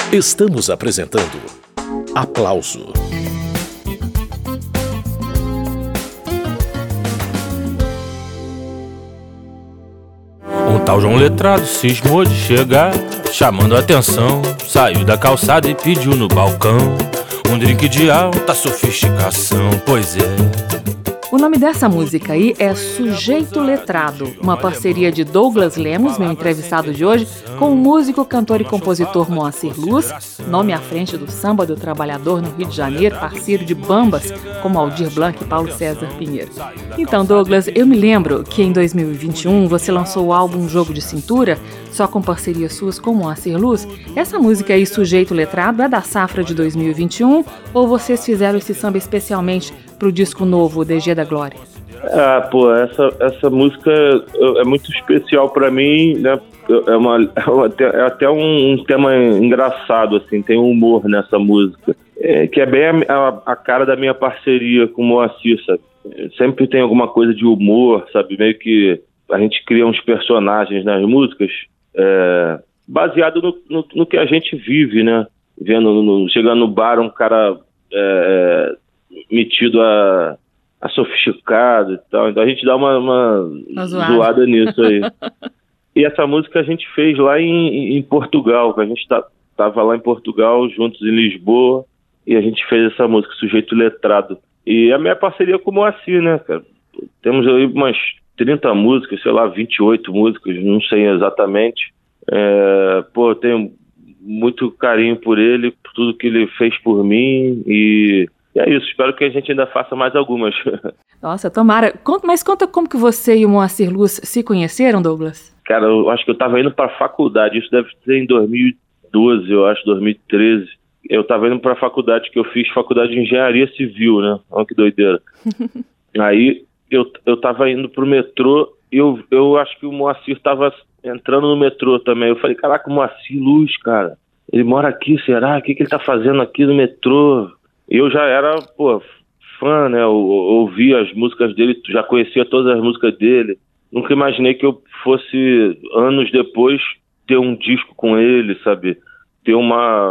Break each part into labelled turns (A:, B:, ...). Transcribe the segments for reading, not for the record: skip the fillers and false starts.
A: Estamos apresentando Aplauso.
B: Um tal João Letrado cismou de chegar, chamando a atenção, saiu da calçada e pediu no balcão um drink de alta sofisticação, pois é.
C: O nome dessa música aí é Sujeito Letrado, uma parceria de Douglas Lemos, meu entrevistado de hoje, com o músico, cantor e compositor Moacir Luz, nome à frente do Samba do Trabalhador no Rio de Janeiro, parceiro de bambas como Aldir Blanc e Paulo César Pinheiro. Então, Douglas, eu me lembro que em 2021 você lançou o álbum Jogo de Cintura, só com parcerias suas com Moacir Luz. Essa música aí, Sujeito Letrado, é da safra de 2021 ou vocês fizeram esse samba especialmente pro disco novo, DG da Glória?
D: Essa música é muito especial pra mim, né? É até um tema engraçado, assim, tem um humor nessa música, que é bem a cara da minha parceria com o Moacir, sabe? Sempre tem alguma coisa de humor, sabe? Meio que a gente cria uns personagens nas músicas, baseado no que a gente vive, né? Chegando no bar, um cara metido a sofisticado e tal, então a gente dá uma zoada nisso aí. E essa música a gente fez lá em Portugal, a gente tava lá em Portugal, juntos em Lisboa, e a gente fez essa música, Sujeito Letrado. E a minha parceria com o Moacir, né, cara? Temos aí umas 30 músicas, sei lá, 28 músicas, não sei exatamente. Eu tenho muito carinho por ele, por tudo que ele fez por mim, e é isso, espero que a gente ainda faça mais algumas.
C: Nossa, tomara. Mas conta como que você e o Moacir Luz se conheceram, Douglas?
D: Cara, eu acho que eu tava indo pra faculdade, isso deve ser em 2012, eu acho, 2013. Eu tava indo pra faculdade, que eu fiz faculdade de engenharia civil, né? Olha que doideira. Aí eu tava indo pro metrô e eu acho que o Moacir tava entrando no metrô também. Eu falei, caraca, o Moacir Luz, cara, ele mora aqui, será? O que ele tá fazendo aqui no metrô? Eu já era, fã, né? Eu ouvia as músicas dele, já conhecia todas as músicas dele. Nunca imaginei que eu fosse, anos depois, ter um disco com ele, sabe? Ter uma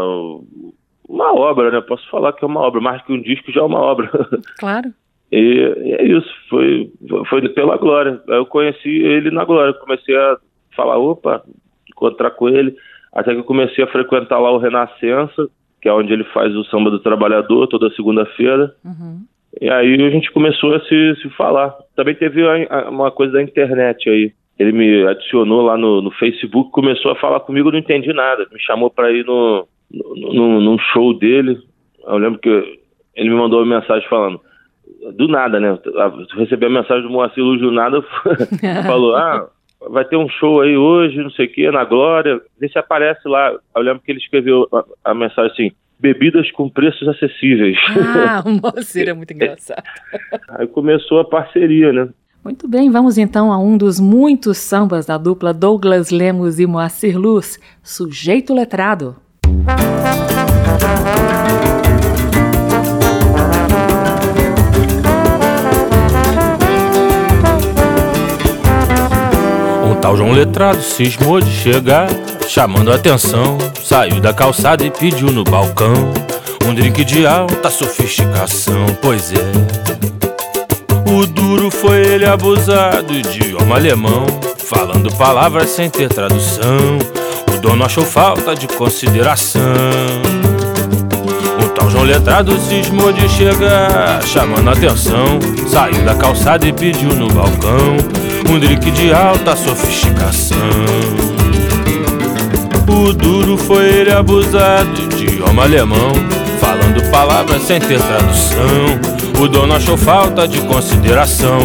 D: obra, né? Posso falar que é uma obra, mais que um disco já é uma obra.
C: Claro.
D: E é isso, foi pela Glória. Eu conheci ele na Glória, comecei a falar, encontrar com ele, até que eu comecei a frequentar lá o Renascença, que é onde ele faz o Samba do Trabalhador, toda segunda-feira. Uhum. E aí a gente começou a se falar. Também teve uma coisa da internet aí. Ele me adicionou lá no Facebook, começou a falar comigo, eu não entendi nada. Me chamou para ir num show dele. Eu lembro que ele me mandou uma mensagem falando, do nada, né? Eu recebi a mensagem do Moacir Luz do nada, falou, vai ter um show aí hoje, não sei o que, na Glória, vê se aparece lá. Eu lembro que ele escreveu a mensagem assim, bebidas com preços acessíveis.
C: O Moacir é muito engraçado.
D: Aí começou a parceria, né?
C: Muito bem, vamos então a um dos muitos sambas da dupla Douglas Lemos e Moacir Luz, Sujeito Letrado.
B: Tal João Letrado cismou de chegar, chamando a atenção, saiu da calçada e pediu no balcão um drink de alta sofisticação, pois é. O duro foi ele abusado, idioma alemão, falando palavras sem ter tradução. O dono achou falta de consideração. O tal João Letrado cismou de chegar, chamando a atenção, saiu da calçada e pediu no balcão um drink de alta sofisticação. O duro foi ele abusado, idioma alemão, falando palavras sem ter tradução. O dono achou falta de consideração.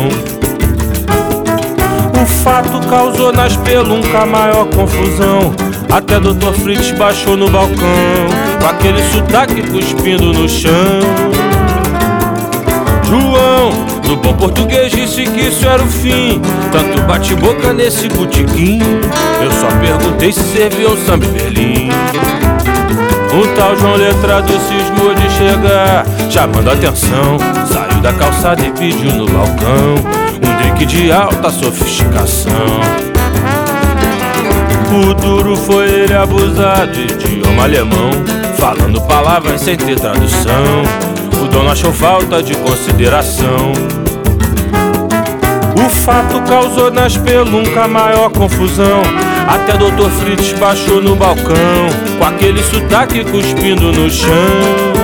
B: O fato causou na espelunca a maior confusão. Até Dr. Fritz baixou no balcão, com aquele sotaque cuspindo no chão. João, no bom português, disse que isso era o fim. Tanto bate-boca nesse botequim, eu só perguntei se servia o samba em Berlim. O tal João Letrado cismou de chegar, chamando a atenção, saiu da calçada e pediu no balcão um drink de alta sofisticação. O duro foi ele abusado de idioma alemão, falando palavras sem ter tradução. O dono achou falta de consideração. O fato causou na espelunca a maior confusão. Até Dr. Fritz baixou no balcão, com aquele sotaque cuspindo no chão.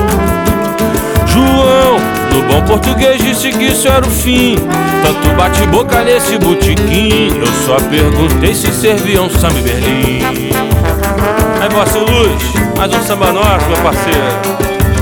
B: João, no bom português, disse que isso era o fim. Tanto bate-boca nesse botequim. Eu só perguntei se serviam samba em Berlim. Aí, Moacir Luz, mais um samba nosso, meu parceiro.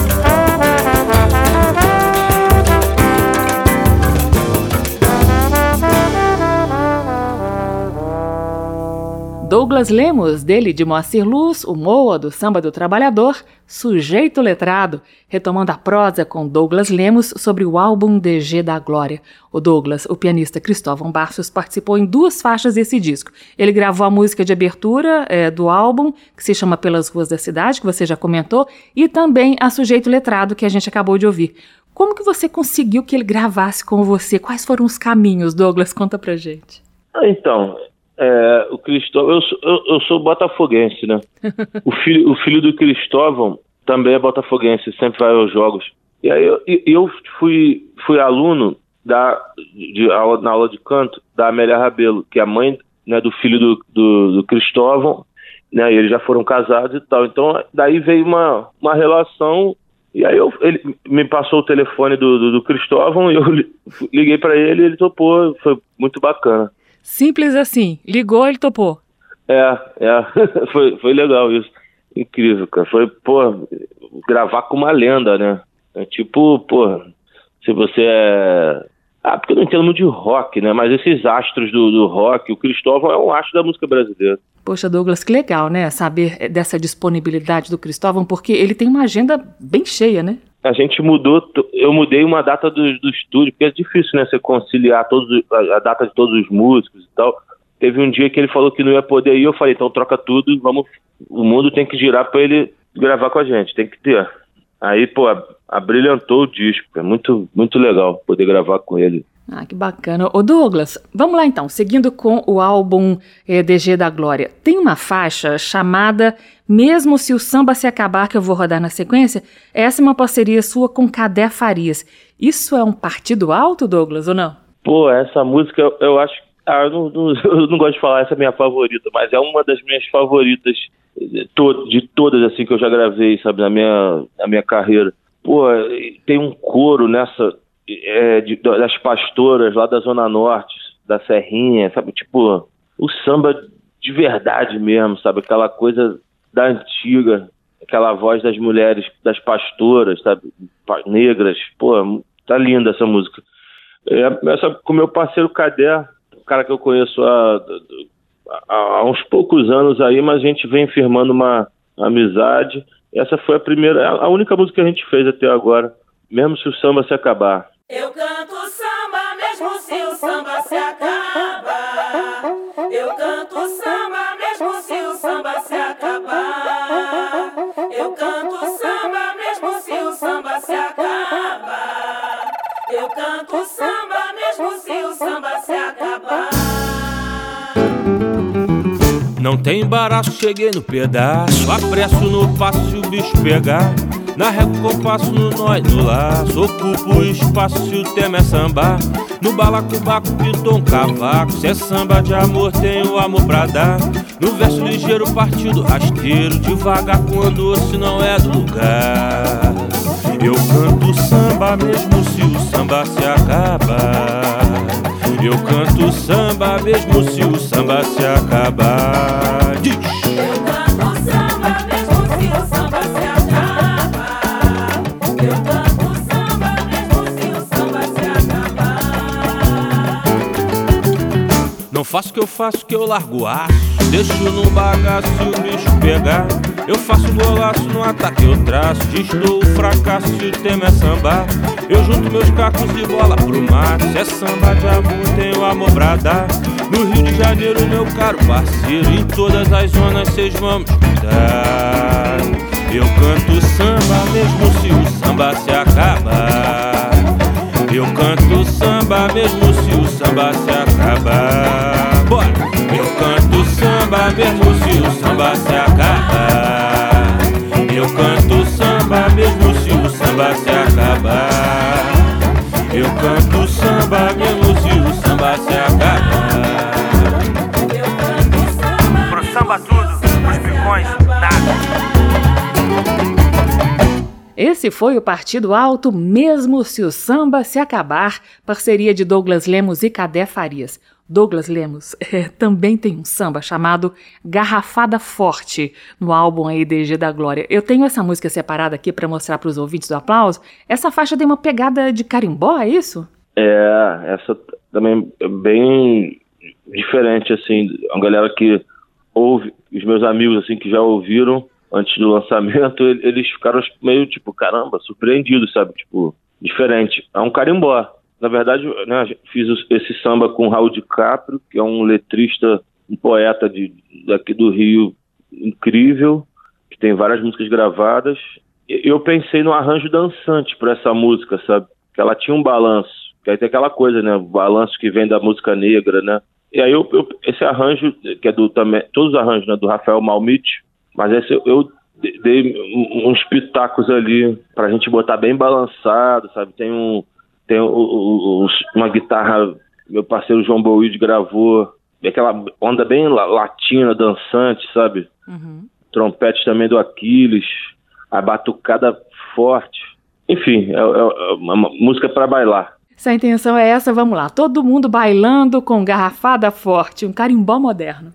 C: Douglas Lemos, dele de Moacir Luz, o Moa do Samba do Trabalhador, Sujeito Letrado, retomando a prosa com Douglas Lemos sobre o álbum DG da Glória. O Douglas, o pianista Cristóvão Barços, participou em 2 faixas desse disco. Ele gravou a música de abertura do álbum, que se chama Pelas Ruas da Cidade, que você já comentou, e também a Sujeito Letrado, que a gente acabou de ouvir. Como que você conseguiu que ele gravasse com você? Quais foram os caminhos, Douglas? Conta pra gente.
D: Então... o Cristóvão, eu sou botafoguense, né? O filho do Cristóvão também é botafoguense, sempre vai aos jogos. E aí eu fui aluno na aula de canto da Amélia Rabelo, que é a mãe, né, do filho do Cristóvão, né? E eles já foram casados e tal. Então daí veio uma relação. E aí ele me passou o telefone do Cristóvão e eu liguei para ele e ele topou. Foi muito bacana.
C: Simples assim, ligou, ele topou.
D: Foi legal isso, incrível, cara. Foi, gravar com uma lenda, né? É tipo, se você é... porque eu não entendo muito de rock, né? Mas esses astros do rock, o Cristóvão é um astro da música brasileira.
C: Poxa, Douglas, que legal, né? Saber dessa disponibilidade do Cristóvão, porque ele tem uma agenda bem cheia, né?
D: A gente eu mudei uma data do estúdio, porque é difícil, né, você conciliar a data de todos os músicos e tal. Teve um dia que ele falou que não ia poder ir, eu falei, então troca tudo, o mundo tem que girar pra ele gravar com a gente, tem que ter. Aí, abrilhantou o disco, é muito, muito legal poder gravar com ele.
C: Ah, que bacana. Ô Douglas, vamos lá então, seguindo com o álbum DG da Glória. Tem uma faixa chamada Mesmo Se o Samba Se Acabar, que eu vou rodar na sequência. Essa é uma parceria sua com Cadé Farias. Isso é um partido alto, Douglas, ou não?
D: Essa música eu acho... eu não gosto de falar, essa é a minha favorita, mas é uma das minhas favoritas de todas assim que eu já gravei, sabe, na minha carreira. Tem um coro nessa... das pastoras lá da Zona Norte, da Serrinha, sabe, tipo, o samba de verdade mesmo, sabe, aquela coisa da antiga, aquela voz das mulheres, das pastoras, sabe, negras, tá linda essa música. Essa com meu parceiro Cadé, o cara que eu conheço há uns poucos anos aí, mas a gente vem firmando uma amizade. Essa foi a única música que a gente fez até agora, Mesmo Se o Samba Se Acabar.
E: Eu canto samba mesmo se o samba se acaba. Eu canto samba mesmo se o samba se acabar. Eu canto samba mesmo se o samba se acaba. Eu canto samba mesmo se o samba se acabar.
B: Não tem embaraço, cheguei no pedaço, apresso no passo se o bicho pegar. Na régua compasso, no nó e no laço, ocupo o espaço se o tema é sambar. No balacobaco pintou um cavaco, se é samba de amor tenho amor pra dar. No verso ligeiro partido rasteiro, devagar quando se não é do lugar. Eu canto samba mesmo se o samba se acabar. Eu canto samba mesmo se o samba se acabar. Diz!
E: Eu canto samba mesmo se o samba se acabar. Eu canto samba mesmo se o samba se acabar.
B: Não faço o que eu faço, que eu largo o aço, deixo num bagaço se o bicho pegar. Eu faço golaço no ataque, eu traço, destoo o fracasso se o tema é sambar. Eu junto meus cacos e bola pro mar. Se é samba de amor, tenho amor pra dar. No Rio de Janeiro, meu caro parceiro, em todas as zonas cês vão me escutar. Eu canto samba mesmo se o samba se acabar. Eu canto samba mesmo se o samba se acabar. Bora! Eu canto samba mesmo samba se acabar. Eu canto samba mesmo se o samba se acabar. Eu canto samba mesmo se o samba se acabar.
E: Eu canto samba.
B: Pro samba tudo, pros picões nada.
C: Esse foi o Partido Alto, mesmo se o samba se acabar, parceria de Douglas Lemos e Cadé Farias. Douglas Lemos também tem um samba chamado Garrafada Forte, no álbum aí DG da Glória. Eu tenho essa música separada aqui para mostrar para os ouvintes do Aplauso. Essa faixa tem uma pegada de carimbó, é isso?
D: Essa também é bem diferente, assim, a galera que ouve, os meus amigos, assim, que já ouviram antes do lançamento, eles ficaram meio, tipo, caramba, surpreendidos, sabe, tipo, diferente. É um carimbó. Na verdade, né, fiz esse samba com Raul DiCaprio, que é um letrista, um poeta daqui do Rio, incrível, que tem várias músicas gravadas. Eu pensei no arranjo dançante para essa música, sabe, que ela tinha um balanço, que aí tem aquela coisa, né, o balanço que vem da música negra, né. E aí esse arranjo, que é também, todos os arranjos, né, do Rafael Malmich, mas esse eu dei uns pitacos ali pra gente botar bem balançado, sabe? Tem uma guitarra, meu parceiro João Boyd gravou, aquela onda bem latina, dançante, sabe?
C: Uhum.
D: Trompete também do Aquiles, a batucada forte. Enfim, é uma música pra bailar.
C: Se a intenção é essa, vamos lá. Todo mundo bailando com Garrafada Forte, um carimbó moderno.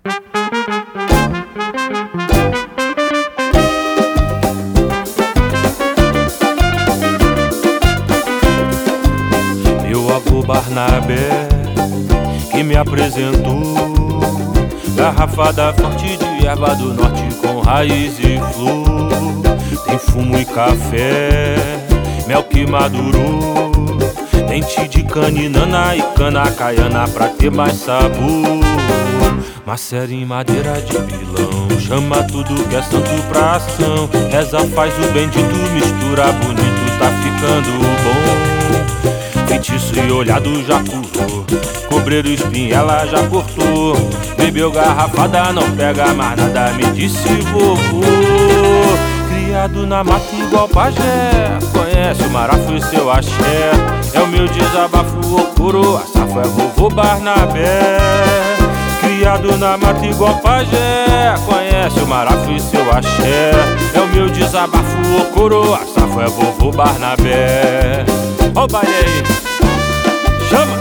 B: Meu avô Barnabé, que me apresentou garrafada forte de erva do norte com raiz e flor. Tem fumo e café, mel que madurou, dente de caninana e cana caiana pra ter mais sabor. Macera em madeira de pilão, chama tudo que é santo pra ação. Reza, faz o bendito, mistura bonito, tá ficando bom. Feitiço e olhado já curou, cobreiro espinho ela já cortou. Bebeu garrafada, não pega mais nada, me disse vovô. Criado na mata igual pajé, conhece o marafo e seu axé. É o meu desabafo, ô coroa, safo é vovô Barnabé. Criado na mata igual pajé, conhece o marafo e seu axé. É o meu desabafo, ô coroa, safo é vovô Barnabé. Ó o baile aí, chama!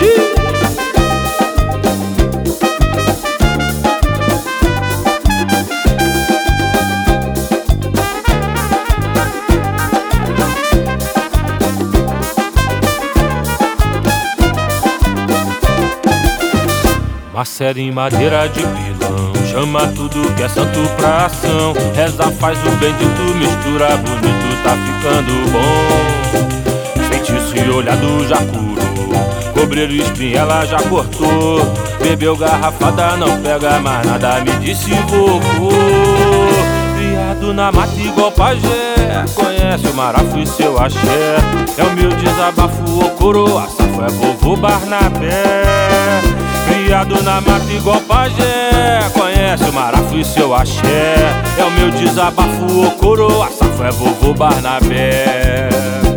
B: Macera em madeira de pilão, chama tudo que é santo pra ação. Reza, faz o bendito, mistura bonito, tá ficando bom. Feitiço e olhado já curou, cobreiro e espinho ela já cortou. Bebeu garrafada, não pega mais nada, me disse vovô. Criado na mata igual pajé, conhece o marafo e seu axé. É o meu desabafo, ô coroa, safo é vovô Barnabé. Criado na mata igual pajé, conhece o marafo e seu axé. É o meu desabafo, ô coroa, safo é vovô Barnabé.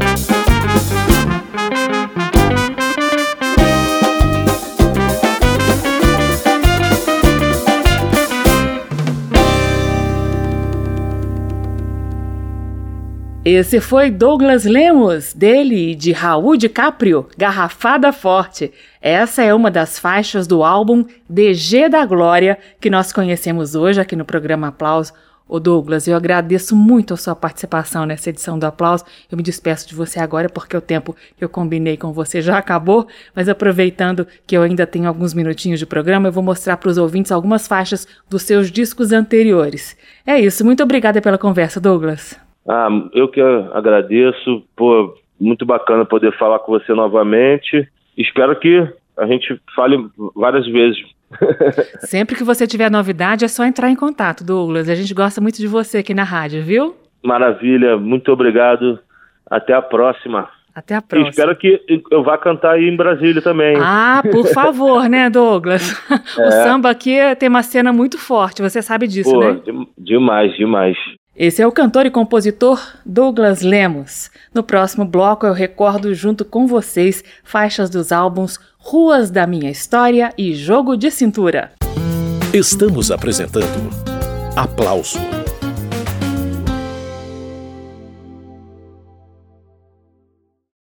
C: Esse foi Douglas Lemos, dele e de Raul DiCaprio, Garrafada Forte. Essa é uma das faixas do álbum DG da Glória, que nós conhecemos hoje aqui no programa Aplauso. Ô Douglas, eu agradeço muito a sua participação nessa edição do Aplauso. Eu me despeço de você agora porque o tempo que eu combinei com você já acabou, mas aproveitando que eu ainda tenho alguns minutinhos de programa, eu vou mostrar para os ouvintes algumas faixas dos seus discos anteriores. É isso, muito obrigada pela conversa, Douglas.
D: Eu que agradeço, pô, muito bacana poder falar com você novamente. Espero que a gente fale várias vezes.
C: Sempre que você tiver novidade é só entrar em contato, Douglas. A gente gosta muito de você aqui na rádio, viu?
D: Maravilha, muito obrigado. Até a próxima.
C: Até a próxima.
D: E espero que eu vá cantar aí em Brasília também.
C: Ah, por favor, né, Douglas? O samba aqui tem uma cena muito forte, você sabe disso, né?
D: Demais.
C: Esse é o cantor e compositor Douglas Lemos. No próximo bloco eu recordo junto com vocês faixas dos álbuns Ruas da Minha História e Jogo de Cintura.
A: Estamos apresentando Aplauso.